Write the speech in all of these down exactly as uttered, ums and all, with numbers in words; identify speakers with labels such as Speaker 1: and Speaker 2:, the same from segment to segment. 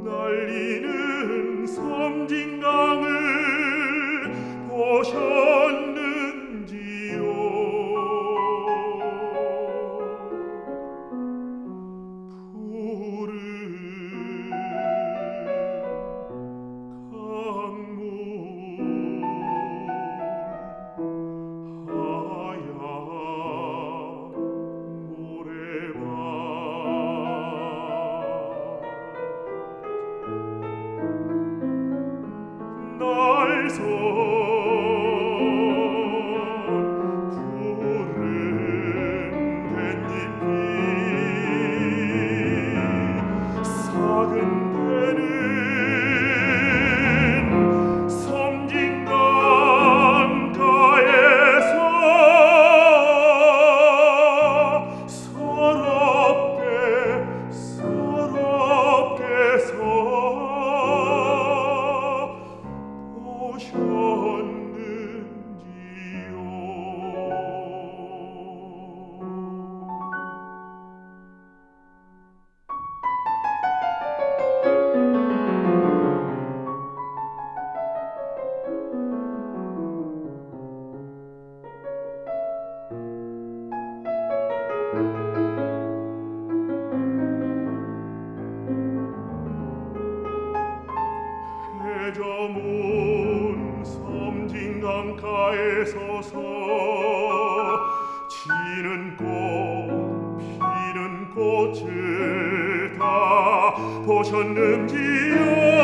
Speaker 1: 날리는 섬진강을 보셨는지요? 푸른 강물 하얀 모래밭 날선 푸른 댄잎이 작은 배는 섬진강가에서 서럽게 서럽게 서 보셨는지요? 해저문 섬진강가에 서서 지는 꽃 피는 꽃을 다 보셨는지요?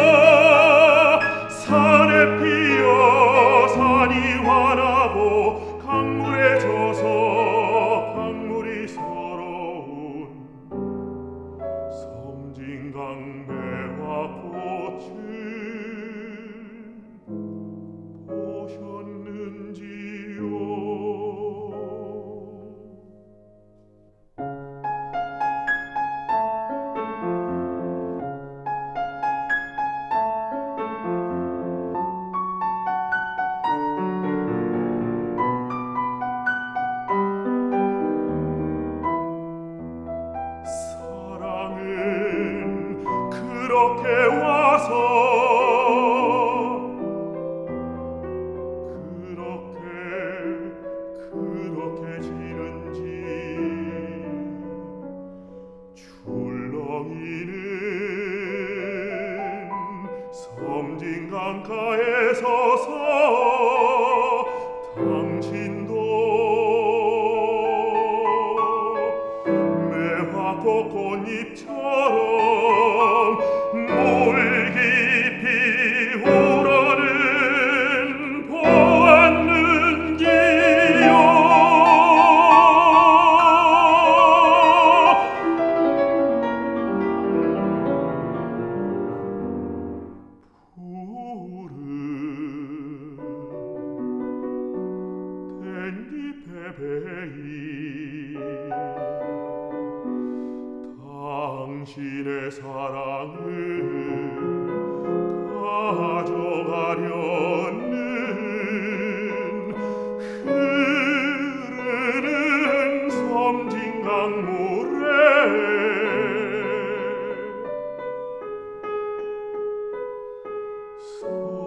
Speaker 1: 산에 피어 산이 환하고 강물에 져서 강물이 서러운 섬진강 매화 꽃을 보셨는지요? 사랑은 그렇게 와서 그렇게 그렇게 지는지 출렁이는 섬진강가에 서서 당신도 매화 꽃잎처럼 물 깊이 우러는 보았는지요? 푸른 댄잎에 베인 당신의 사랑을 가져가려는 흐르는 섬진강물에 서